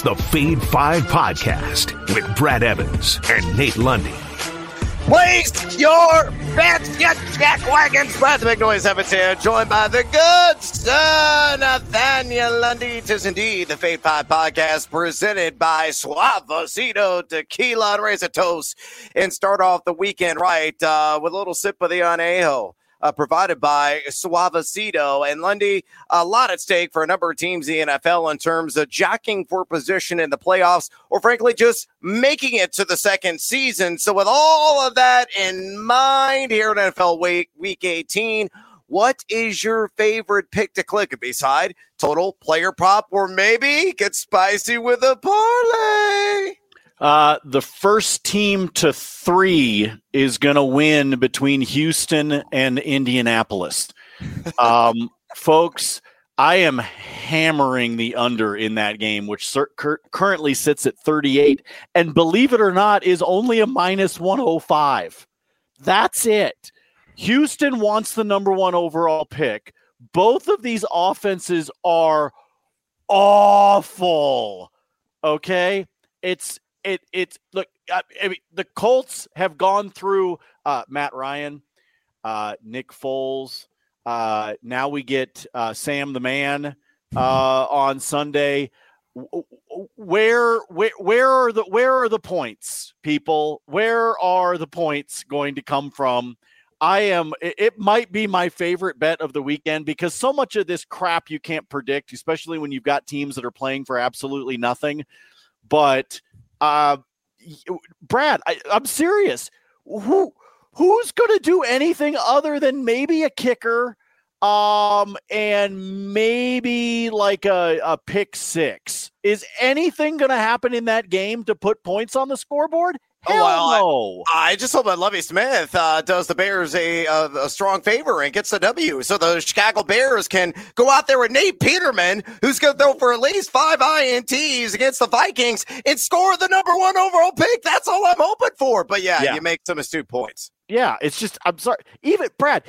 It's the Fade 5 Podcast with Brad Evans and Nate Lundy. Place your bets, get jack wagons. Brad the Big Noise Evans here, joined by the good son Nathaniel Lundy. Tis indeed the Fade 5 Podcast presented by Suavecito Tequila and Raise a Toast and start off the weekend right with a little sip of the Añejo. Provided by Suavecito. And Lundy, a lot at stake for a number of teams in the NFL in terms of jockeying for position in the playoffs, or frankly, just making it to the second season. So with all of that in mind here in NFL Week 18, what is your favorite pick to click beside total, player prop, or maybe get spicy with a parlay? The first team to 3 is going to win between Houston and Indianapolis. Folks, I am hammering the under in that game, which currently sits at 38. And believe it or not, is only a minus 105. That's it. Houston wants the number 1 overall pick. Both of these offenses are awful. Okay? Look, I mean, the Colts have gone through Matt Ryan, Nick Foles. Now we get Sam the Man on Sunday. Where are the points, people? Where are the points going to come from? It might be my favorite bet of the weekend because so much of this crap you can't predict, especially when you've got teams that are playing for absolutely nothing. But Brad, I'm serious. Who's going to do anything other than maybe a kicker, and maybe like a pick six? Is anything going to happen in that game to put points on the scoreboard? Hell no. I just hope that Lovie Smith does the Bears a strong favor and gets the W, so the Chicago Bears can go out there with Nate Peterman, who's going to throw for at least 5 INTs against the Vikings and score the number 1 overall pick. That's all I'm hoping for. But yeah. You make some astute points. Yeah, it's just, I'm sorry. Even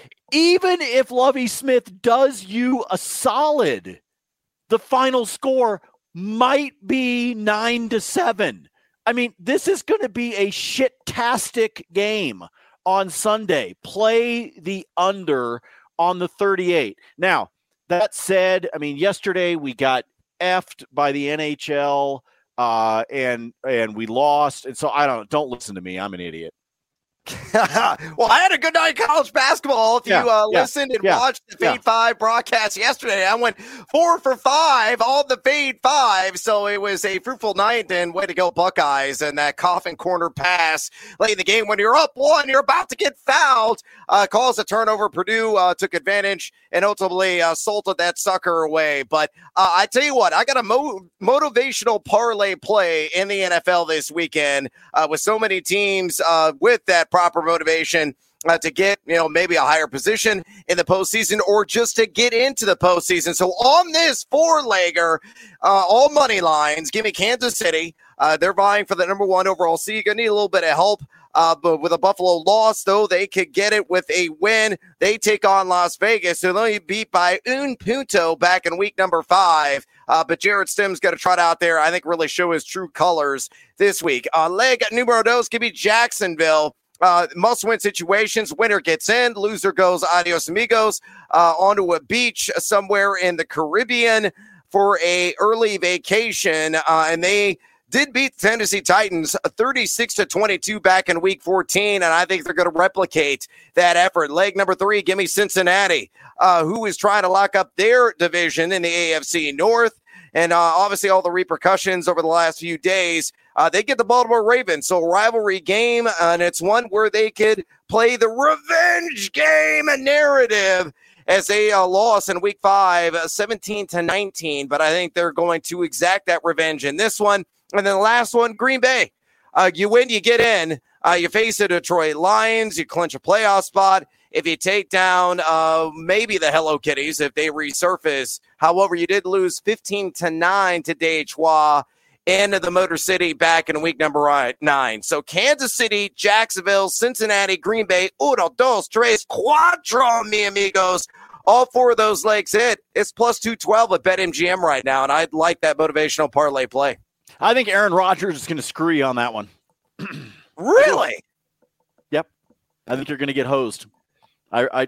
if Lovie Smith does you a solid, the final score might be 9-7. I mean, this is going to be a shit-tastic game on Sunday. Play the under on the 38. Now, that said, I mean, yesterday we got effed by the NHL and we lost. And so don't listen to me. I'm an idiot. Well, I had a good night of college basketball. If you listened and watched the Fade 5 broadcast yesterday, I went 4 for 5 on the Fade 5. So it was a fruitful night, and way to go, Buckeyes. And that coffin corner pass late in the game when you're up 1, you're about to get fouled, caused a turnover. Purdue took advantage and ultimately salted that sucker away. But I tell you what, I got a motivational parlay play in the NFL this weekend with so many teams with that proper motivation to get, maybe a higher position in the postseason or just to get into the postseason. So on this 4-legger, all money lines, give me Kansas City. They're vying for the number 1 overall seed. You're going to need a little bit of help. But with a Buffalo loss, though, they could get it with a win. They take on Las Vegas. So they'll be beat by un punto back in week number 5. But Jared Stim's got to trot out there, I think, really show his true colors this week. Leg numero 2, give me Jacksonville. Must-win situations. Winner gets in. Loser goes adios amigos onto a beach somewhere in the Caribbean for a early vacation. And they did beat the Tennessee Titans 36-22 back in week 14, and I think they're going to replicate that effort. Leg number 3, give me Cincinnati, who is trying to lock up their division in the AFC North. And obviously all the repercussions over the last few days, they get the Baltimore Ravens. So rivalry game, and it's one where they could play the revenge game narrative as they lost in week 5, 17-19. But I think they're going to exact that revenge in this one. And then the last one, Green Bay. You win, you get in. You face the Detroit Lions. You clinch a playoff spot. If you take down maybe the Hello Kitties, if they resurface. However, you did lose 15-9 to Detroit in the Motor City back in week number 9. So Kansas City, Jacksonville, Cincinnati, Green Bay, uno, dos, tres, cuatro, mi amigos. All 4 of those legs hit. It's plus 212 at BetMGM right now, and I'd like that motivational parlay play. I think Aaron Rodgers is going to screw you on that one. Really? Yep. I think you're going to get hosed. I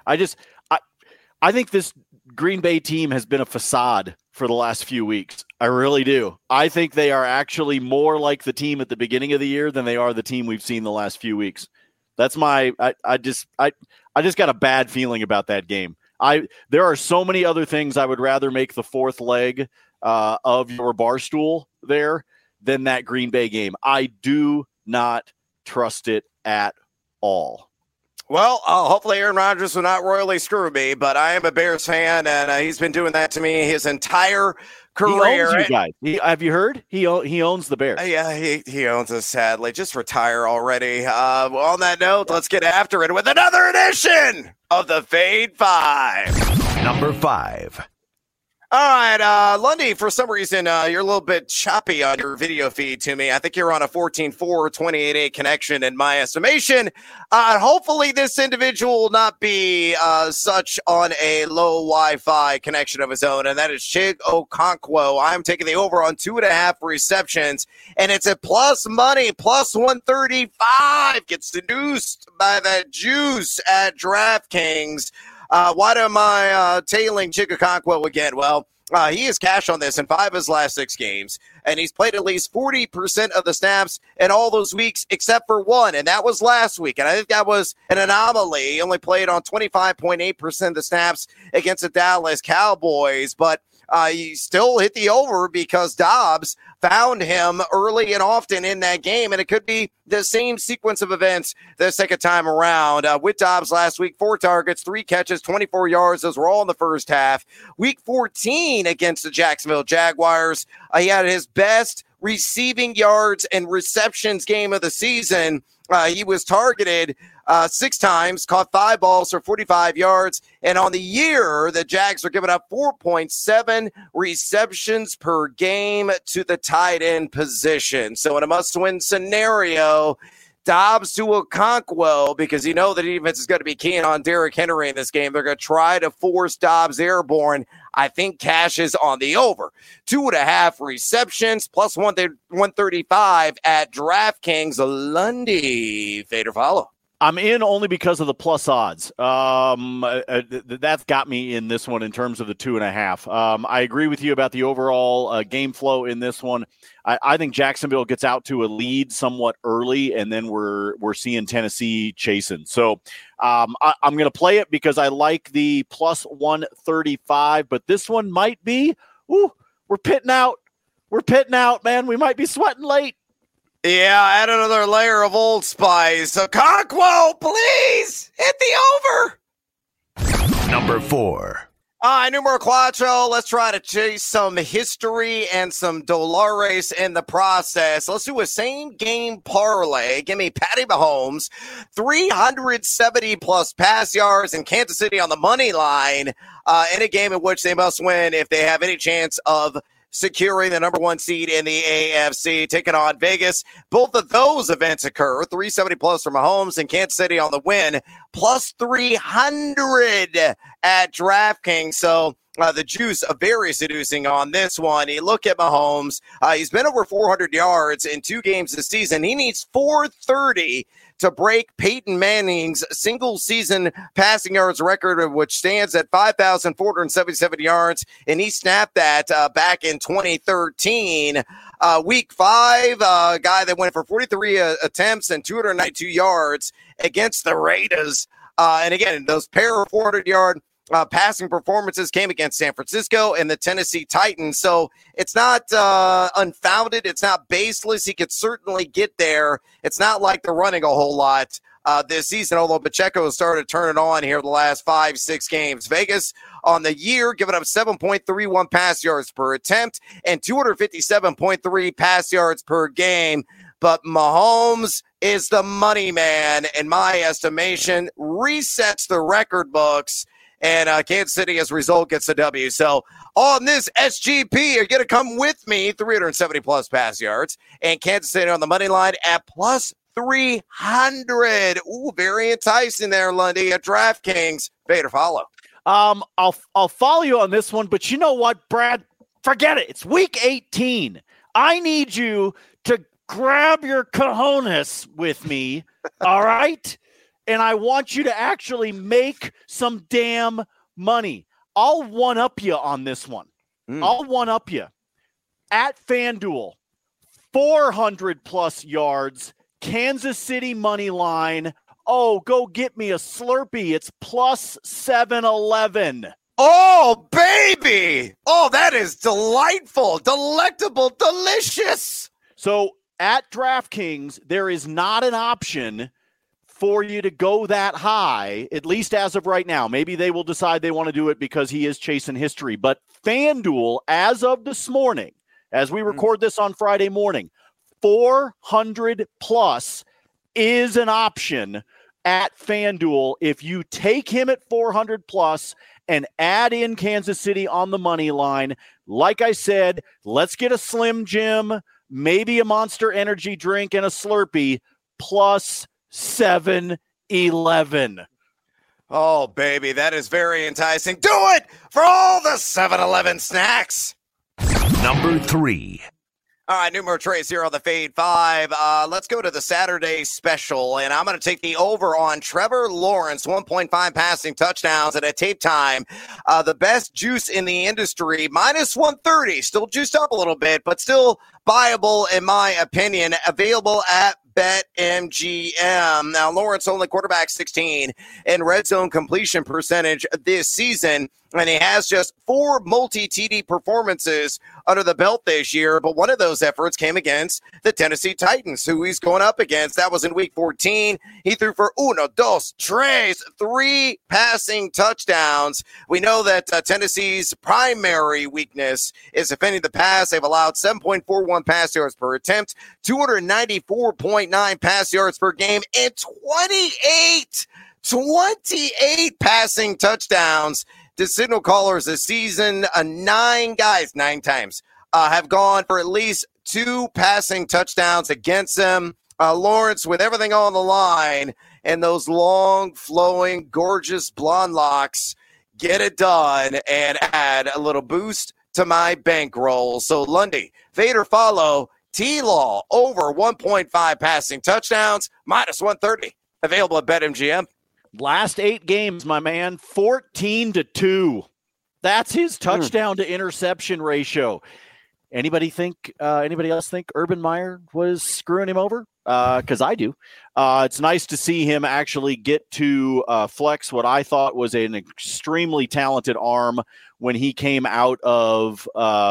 think this Green Bay team has been a facade for the last few weeks. I really do. I think they are actually more like the team at the beginning of the year than they are the team we've seen the last few weeks. That's I just got a bad feeling about that game. There are so many other things I would rather make the fourth leg of your barstool there than that Green Bay game. I do not trust it at all. Well, hopefully Aaron Rodgers will not royally screw me, but I am a Bears fan, and he's been doing that to me his entire career. He owns you guys. Have you heard? He owns the Bears. Yeah, he owns us, sadly. Just retire already. On that note, let's get after it with another edition of the Fade 5. Number 5. All right, Lundy, for some reason, you're a little bit choppy on your video feed to me. I think you're on a 14.4, 28.8 connection in my estimation. Hopefully this individual will not be such on a low Wi-Fi connection of his own, and that is Chig Okonkwo. I'm taking the over on 2.5 receptions, and it's a plus money, plus 135. Gets seduced by that juice at DraftKings. Why am I tailing Chig Okonkwo again? Well, he has cash on this in 5 of his last 6 games, and he's played at least 40% of the snaps in all those weeks except for one, and that was last week. And I think that was an anomaly. He only played on 25.8% of the snaps against the Dallas Cowboys, but he still hit the over because Dobbs found him early and often in that game, and it could be the same sequence of events the second time around. With Dobbs last week, 4 targets, 3 catches, 24 yards. Those were all in the first half. Week 14 against the Jacksonville Jaguars, he had his best receiving yards and receptions game of the season. He was targeted 6 times, caught 5 balls for 45 yards. And on the year, the Jags are giving up 4.7 receptions per game to the tight end position. So in a must-win scenario, Dobbs to Okonkwo, because you know the defense is going to be keen on Derrick Henry in this game. They're going to try to force Dobbs airborne. I think cash is on the over. 2.5 receptions, plus 135 at DraftKings. Lundy, fade or follow? I'm in only because of the plus odds. That's got me in this one in terms of the 2.5. I agree with you about the overall game flow in this one. I think Jacksonville gets out to a lead somewhat early, and then we're seeing Tennessee chasing. So I'm going to play it because I like the plus 135, but this one might be, we're pitting out. We're pitting out, man. We might be sweating late. Yeah, add another layer of Old Spice. Okonkwo, please hit the over. Number 4. Numero cuatro. Let's try to chase some history and some dollars in the process. Let's do a same-game parlay. Give me Patty Mahomes, 370-plus pass yards in Kansas City on the money line in a game in which they must win if they have any chance of securing the number 1 seed in the AFC, taking on Vegas. Both of those events occur. 370-plus for Mahomes and Kansas City on the win, plus 300 at DraftKings. So the juice very seducing on this one. You look at Mahomes. He's been over 400 yards in 2 games this season. He needs 430 to break Peyton Manning's single-season passing yards record, which stands at 5,477 yards, and he snapped that back in 2013. Week 5, a guy that went for 43 attempts and 292 yards against the Raiders. And again, those pair of 400-yard passing performances came against San Francisco and the Tennessee Titans. So it's not unfounded. It's not baseless. He could certainly get there. It's not like they're running a whole lot this season, although Pacheco has started turning on here the last 5-6 games. Vegas on the year giving up 7.31 pass yards per attempt and 257.3 pass yards per game. But Mahomes is the money man, in my estimation, resets the record books. And Kansas City, as a result, gets the W. So on this SGP, you're going to come with me, 370-plus pass yards. And Kansas City on the money line at plus 300. Ooh, very enticing there, Lundy, at DraftKings. Fade or follow? I'll follow you on this one, but you know what, Brad? Forget it. It's week 18. I need you to grab your cojones with me, all right? And I want you to actually make some damn money. I'll one-up you on this one. I'll one-up you. At FanDuel, 400-plus yards, Kansas City money line. Oh, go get me a Slurpee. It's plus 711. Oh, baby. Oh, that is delightful, delectable, delicious. So at DraftKings, there is not an option for you to go that high, at least as of right now. Maybe they will decide they want to do it because he is chasing history. But FanDuel, as of this morning, as we record this on Friday morning, 400 plus is an option at FanDuel. If you take him at 400 plus and add in Kansas City on the money line, like I said, let's get a Slim Jim, maybe a Monster Energy drink and a Slurpee, plus 711. Oh, baby, that is very enticing. Do it for all the 7-Eleven snacks. Number 3. All right, numero tres here on the Fade 5. Let's go to the Saturday special, and I'm going to take the over on Trevor Lawrence, 1.5 passing touchdowns at a tape time. The best juice in the industry, minus 130, still juiced up a little bit, but still viable in my opinion, available at BetMGM. Now, Lawrence only quarterback 16 in red zone completion percentage this season, and he has just 4 multi-TD performances under the belt this year, but one of those efforts came against the Tennessee Titans, who he's going up against. That was in Week 14. He threw for 3 passing touchdowns. We know that Tennessee's primary weakness is defending the pass. They've allowed 7.41 pass yards per attempt, 294.9 pass yards per game, and 28 passing touchdowns to signal callers this season. 9 times have gone for at least 2 passing touchdowns against them. Lawrence, with everything on the line and those long, flowing, gorgeous blonde locks, get it done and add a little boost to my bankroll. So, Lundy, fade or follow, T-Law over 1.5 passing touchdowns, minus 130, available at BetMGM. Last 8 games, my man, 14-2. That's his touchdown to interception ratio. Anybody else think Urban Meyer was screwing him over? Because I do. It's nice to see him actually get to flex what I thought was an extremely talented arm when he came out of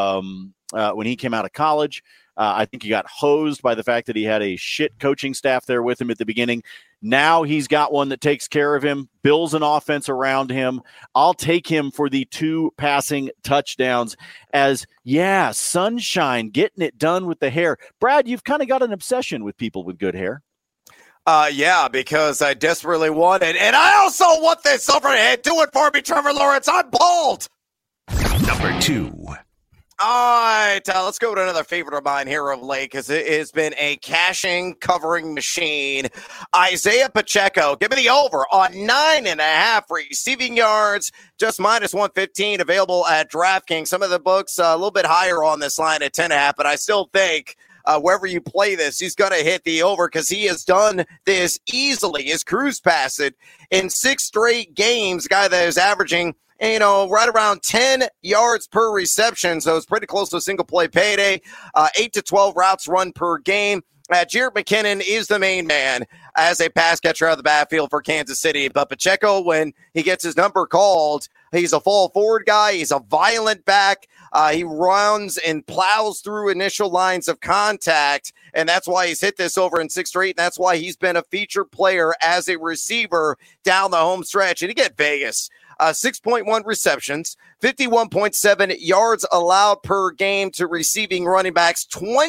college. I think he got hosed by the fact that he had a shit coaching staff there with him at the beginning. Now he's got one that takes care of him, builds an offense around him. I'll take him for the 2 passing touchdowns sunshine, getting it done with the hair. Brad, you've kind of got an obsession with people with good hair. Yeah, because I desperately want it. And I also want this overhead. Do it for me, Trevor Lawrence. I'm bald. Number 2. All right, let's go to another favorite of mine here of late because it has been a caching covering machine. Isaiah Pacheco, give me the over on 9.5 receiving yards, just minus 115, available at DraftKings. Some of the books a little bit higher on this line at 10.5, but I still think wherever you play this, he's going to hit the over because he has done this easily. His cruise pass it in 6 straight games, guy that is averaging right around 10 yards per reception. So it's pretty close to a single play payday. 8 to 12 routes run per game. Jerick McKinnon is the main man as a pass catcher out of the backfield for Kansas City. But Pacheco, when he gets his number called, he's a fall forward guy. He's a violent back. He runs and plows through initial lines of contact. And that's why he's hit this over in 6 straight. That's why he's been a featured player as a receiver down the home stretch. And again, Vegas. 6.1 receptions, 51.7 yards allowed per game to receiving running backs.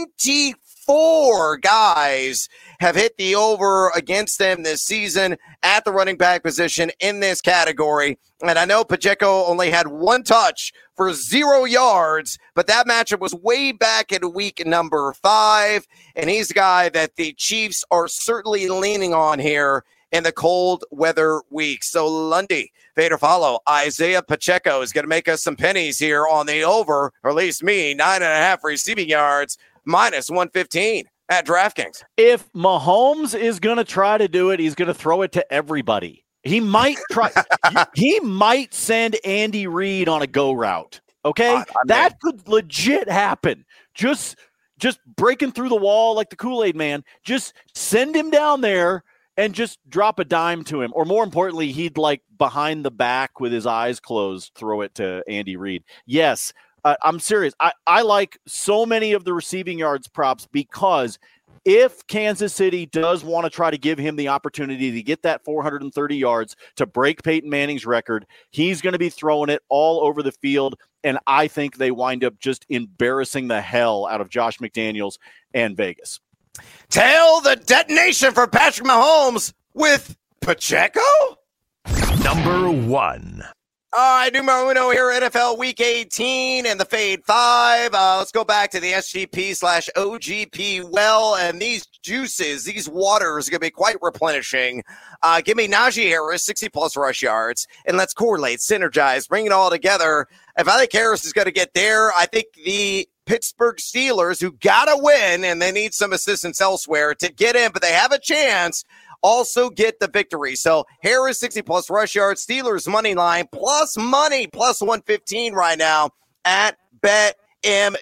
24 guys have hit the over against them this season at the running back position in this category. And I know Pacheco only had 1 touch for 0 yards, but that matchup was way back in week number 5. And he's a guy that the Chiefs are certainly leaning on here in the cold weather weeks. So Lundy, fade or follow, Isaiah Pacheco is going to make us some pennies here on the over, or at least me, 9.5 receiving yards, minus 115 at DraftKings. If Mahomes is going to try to do it, he's going to throw it to everybody. He might try. He might send Andy Reid on a go route. Okay, that could legit happen. Just breaking through the wall like the Kool-Aid man. Just send him down there and just drop a dime to him. Or more importantly, he'd like behind the back with his eyes closed, throw it to Andy Reid. Yes, I'm serious. I like so many of the receiving yards props because if Kansas City does want to try to give him the opportunity to get that 430 yards to break Peyton Manning's record, he's going to be throwing it all over the field. And I think they wind up just embarrassing the hell out of Josh McDaniels and Vegas. Tell the detonation for Patrick Mahomes with Pacheco. Number 1. All right, numero uno here, NFL Week 18 and the Fade 5. Let's go back to the SGP/OGP well, and these juices, these waters are going to be quite replenishing. Give me Najee Harris, 60-plus rush yards, and let's correlate, synergize, bring it all together. If I think Harris is going to get there, I think the Pittsburgh Steelers, who got to win, and they need some assistance elsewhere to get in, but they have a chance, also get the victory. So Harris, 60-plus rush yards, Steelers money line, plus money, plus 115 right now at BetMGM.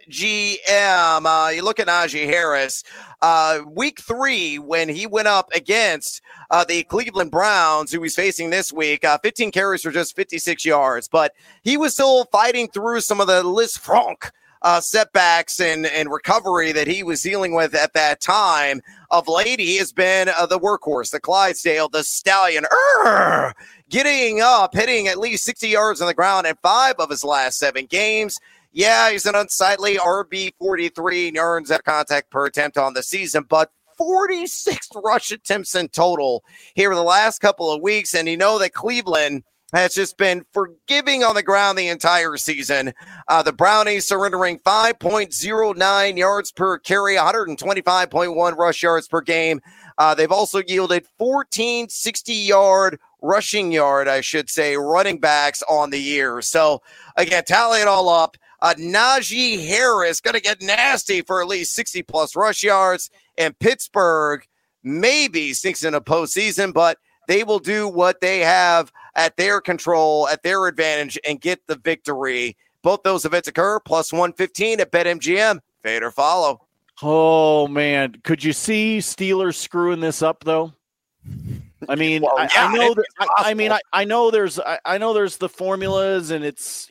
You look at Najee Harris, week 3, when he went up against the Cleveland Browns, who he's facing this week, 15 carries for just 56 yards, but he was still fighting through some of the Liz Franck setbacks and recovery that he was dealing with at that time. Of late, he has been the workhorse, the Clydesdale, the Stallion, getting up, hitting at least 60 yards on the ground in 5 of his last 7 games. Yeah, he's an unsightly RB 43 yards at contact per attempt on the season, but 46 rush attempts in total here in the last couple of weeks. And you know that Cleveland has just been forgiving on the ground the entire season. The Brownies surrendering 5.09 yards per carry, 125.1 rush yards per game. They've also yielded 14 60-yard rushing yard, running backs on the year. So, again, tally it all up. Najee Harris going to get nasty for at least 60-plus rush yards. And Pittsburgh maybe sneaks in a postseason, but they will do what they have at their control, at their advantage, and get the victory. Both those events occur, plus 115 at BetMGM. Fade or follow. Oh, man. Could you see Steelers screwing this up, though? I mean, well, I know that. I know there's the formulas, and it's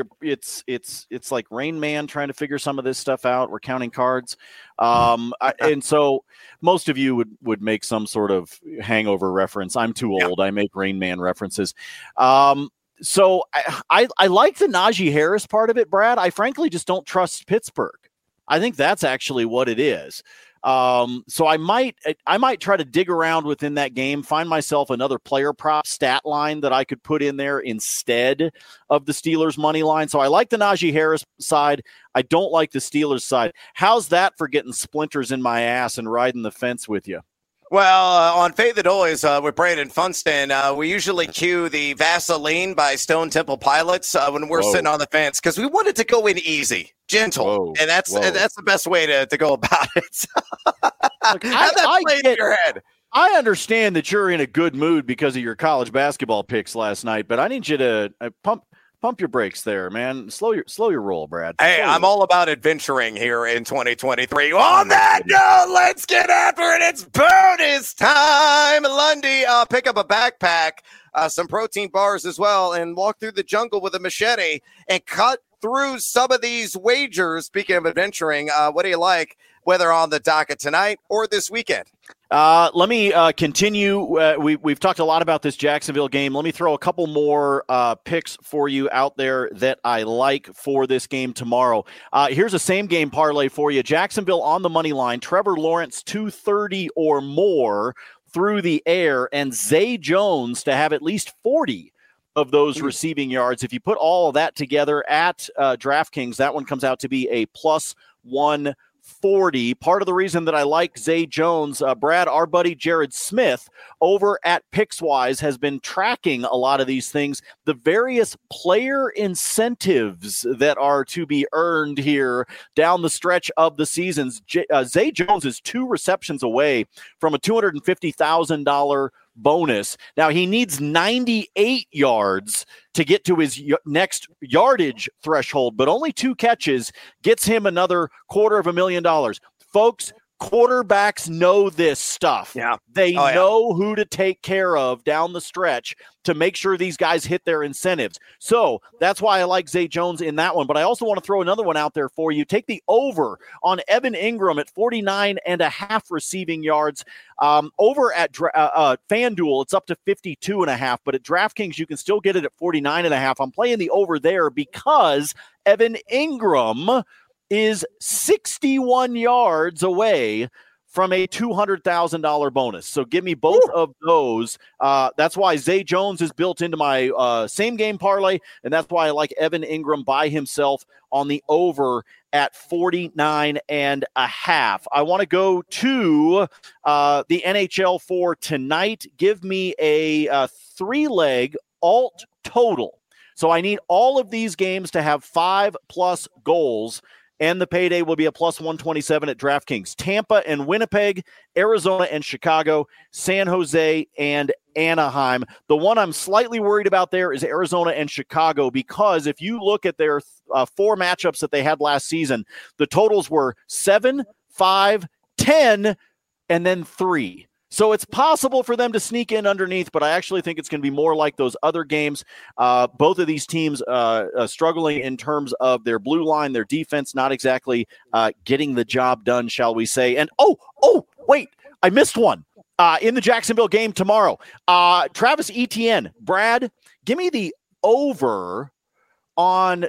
it's like Rain Man trying to figure some of this stuff out. We're counting cards, and so most of you would make some sort of Hangover reference. I'm too old. I make Rain Man references. So I like the Najee Harris part of it, Brad. I frankly just don't trust Pittsburgh. I think that's actually what it is. So I might try to dig around within that game, find myself another player prop stat line that I could put in there instead of the Steelers money line. So I like the Najee Harris side. I don't like the Steelers side. How's that for getting splinters in my ass and riding the fence with you? Well, on Fade the Noise with Brandon Funston, we usually cue the Vaseline by Stone Temple Pilots when we're sitting on the fence because we wanted to go in easy, gentle, and that's the best way to go about it. Look, have that play in your head. I understand that you're in a good mood because of your college basketball picks last night, but I need you to pump your brakes there, man. Slow your roll, Brad. Hey, I'm all about adventuring here in 2023. On that note, let's get after it. It's bonus time. Lundy, pick up a backpack, some protein bars as well, and walk through the jungle with a machete and cut through some of these wagers. Speaking of adventuring, what do you like, whether on the docket tonight or this weekend? Let me continue. We've talked a lot about this Jacksonville game. Let me throw a couple more picks for you out there that I like for this game tomorrow. Here's a same game parlay for you. Jacksonville on the money line. Trevor Lawrence 230 or more through the air, and Zay Jones to have at least 40 of those receiving yards. If you put all of that together at DraftKings, that one comes out to be a plus 140. 40. Part of the reason that I like Zay Jones, Brad, our buddy Jared Smith over at Pickswise has been tracking a lot of these things, the various player incentives that are to be earned here down the stretch of the seasons. Zay Jones is 2 receptions away from a $250,000 bonus. Now he needs 98 yards to get to his next yardage threshold, but only 2 catches gets him another $250,000. Folks, quarterbacks know this stuff. Yeah. They know who to take care of down the stretch to make sure these guys hit their incentives. So that's why I like Zay Jones in that one. But I also want to throw another one out there for you. Take the over on Evan Ingram at 49.5 receiving yards. Over at FanDuel, it's up to 52.5. But at DraftKings, you can still get it at 49.5. I'm playing the over there because Evan Ingram is 61 yards away from a $200,000 bonus. So give me both of those. That's why Zay Jones is built into my same game parlay, and that's why I like Evan Ingram by himself on the over at 49.5. I want to go to the NHL for tonight. Give me a 3-leg alt total. So I need all of these games to have 5+ goals, and the payday will be a plus 127 at DraftKings. Tampa and Winnipeg, Arizona and Chicago, San Jose and Anaheim. The one I'm slightly worried about there is Arizona and Chicago, because if you look at their 4 matchups that they had last season, the totals were 7, 5, 10, and then 3. So it's possible for them to sneak in underneath, but I actually think it's going to be more like those other games. Both of these teams struggling in terms of their blue line, their defense, not exactly getting the job done, shall we say. And, wait, I missed one in the Jacksonville game tomorrow. Travis Etienne. Brad, give me the over on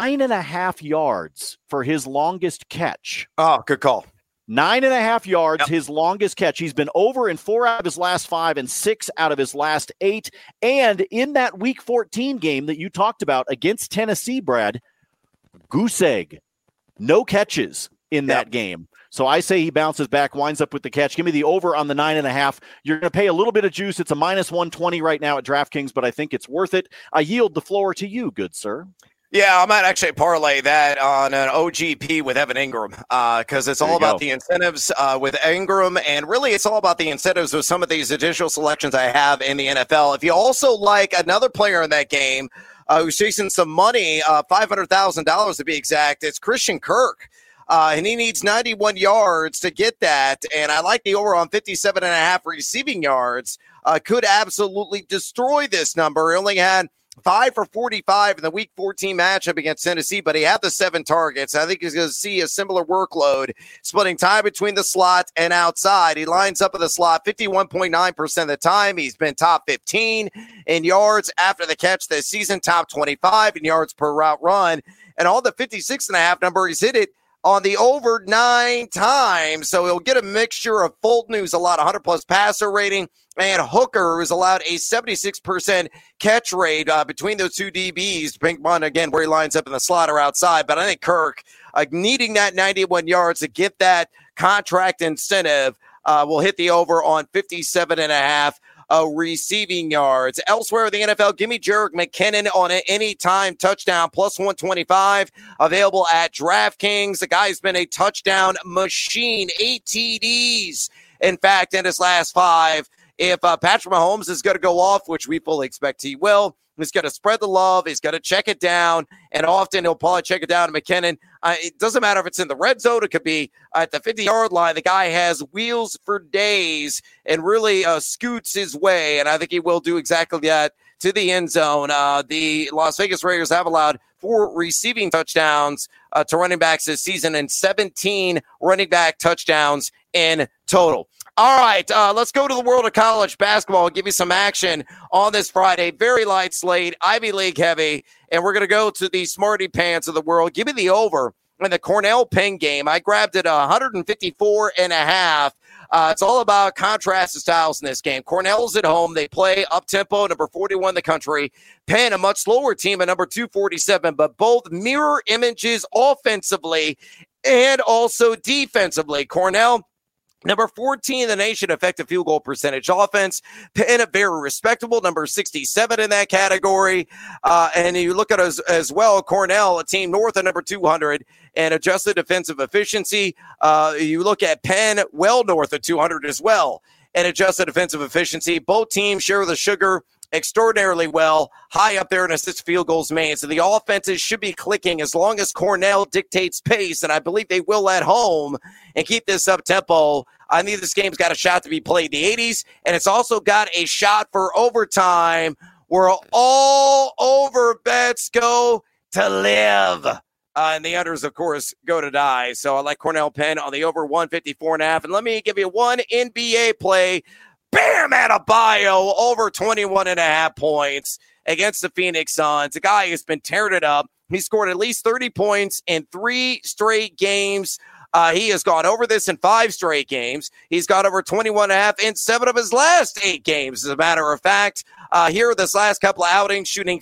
9.5 yards for his longest catch. Oh, good call. 9.5 yards, his longest catch. He's been over in 4 out of his last 5 and 6 out of his last 8. And in that Week 14 game that you talked about against Tennessee, Brad, goose egg, no catches in that game. So I say he bounces back, winds up with the catch. Give me the over on the 9.5. You're going to pay a little bit of juice. It's a minus 120 right now at DraftKings, but I think it's worth it. I yield the floor to you, good sir. Yeah, I might actually parlay that on an OGP with Evan Ingram because it's all about the incentives with Ingram, and really it's all about the incentives with some of these additional selections I have in the NFL. If you also like another player in that game who's chasing some money, $500,000 to be exact, it's Christian Kirk. And he needs 91 yards to get that, and I like the over on 57.5 receiving yards. Could absolutely destroy this number. He only had 5 for 45 in the Week 14 matchup against Tennessee, but he had the 7 targets. I think he's going to see a similar workload, splitting time between the slot and outside. He lines up in the slot 51.9% of the time. He's been top 15 in yards after the catch this season, top 25 in yards per route run, and all the 56.5 number, he's hit it on the over 9 times. So he'll get a mixture of Fulton, who's allowed 100-plus passer rating, and Hooker, who's allowed a 76% catch rate between those two DBs, depending on, again, where he lines up in the slot or outside. But I think Kirk, needing that 91 yards to get that contract incentive, will hit the over on 57.5 receiving yards. Elsewhere in the NFL, give me Jerick McKinnon on an anytime touchdown, plus 125, available at DraftKings. The guy's been a touchdown machine, 8 TDs, in fact, in his last 5. If Patrick Mahomes is going to go off, which we fully expect he will, he's going to spread the love. He's going to check it down, and often he'll probably check it down to McKinnon. It doesn't matter if it's in the red zone. It could be at the 50-yard line. The guy has wheels for days and really scoots his way, and I think he will do exactly that to the end zone. The Las Vegas Raiders have allowed 4 receiving touchdowns to running backs this season and 17 running back touchdowns in total. All right, let's go to the world of college basketball and give you some action on this Friday. Very light slate, Ivy League heavy, and we're going to go to the Smarty Pants of the world. Give me the over in the Cornell-Penn game. I grabbed it 154.5. It's all about contrast styles in this game. Cornell's at home. They play up-tempo, number 41 in the country. Penn, a much slower team at number 247, but both mirror images offensively And also defensively, Cornell, number 14 in the nation effective field goal percentage offense. Penn, a very respectable number 67 in that category. And you look at as well, Cornell, a team north of number 200 and adjusted defensive efficiency. You look at Penn, well north of 200 as well and adjusted defensive efficiency. Both teams share the sugar extraordinarily well, high up there in assist field goals made. So the offenses should be clicking as long as Cornell dictates pace, and I believe they will at home and keep this up tempo. I think this game's got a shot to be played in the 80s, and it's also got a shot for overtime where all over bets go to live. And the unders, of course, go to die. So I like Cornell Penn on the over 154.5. And let me give you one NBA play. Bam Adebayo over 21.5 points against the Phoenix Suns. A guy who's been tearing it up. He scored at least 30 points in 3 straight games. He has gone over this in 5 straight games. He's got over 21.5 in 7 of his last 8 games, as a matter of fact. Here, this last couple of outings, shooting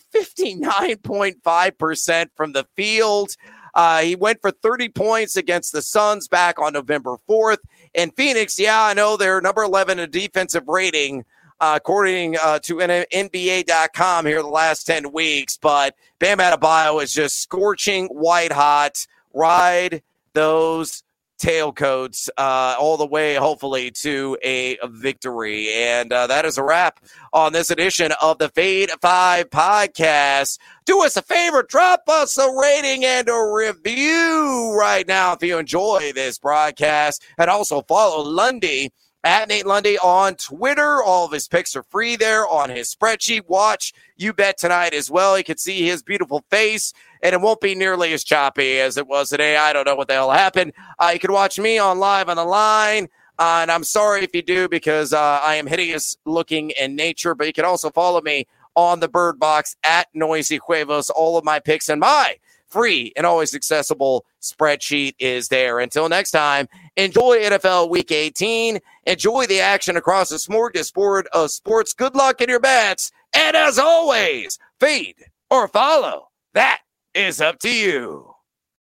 59.5% from the field. He went for 30 points against the Suns back on November 4th. And Phoenix, yeah, I know they're number 11 in defensive rating, according to NBA.com here the last 10 weeks. But Bam Adebayo is just scorching white hot. Ride those tailcoats all the way, hopefully, to a victory. And that is a wrap on this edition of the Fade 5 podcast. Do us a favor, drop us a rating and a review right now if you enjoy this broadcast. And also follow Lundy at Nate Lundy on Twitter. All of his picks are free there on his spreadsheet. Watch You Bet tonight as well. You can see his beautiful face, and it won't be nearly as choppy as it was today. I don't know what the hell happened. You can watch me on Live on the Line, and I'm sorry if you do because I am hideous looking in nature, but you can also follow me on the Bird Box at Noisy Huevos. All of my picks and my free and always accessible spreadsheet is there. Until next time, enjoy NFL Week 18. Enjoy the action across the smorgasbord of sports. Good luck in your bets. And as always, feed or follow. That is up to you.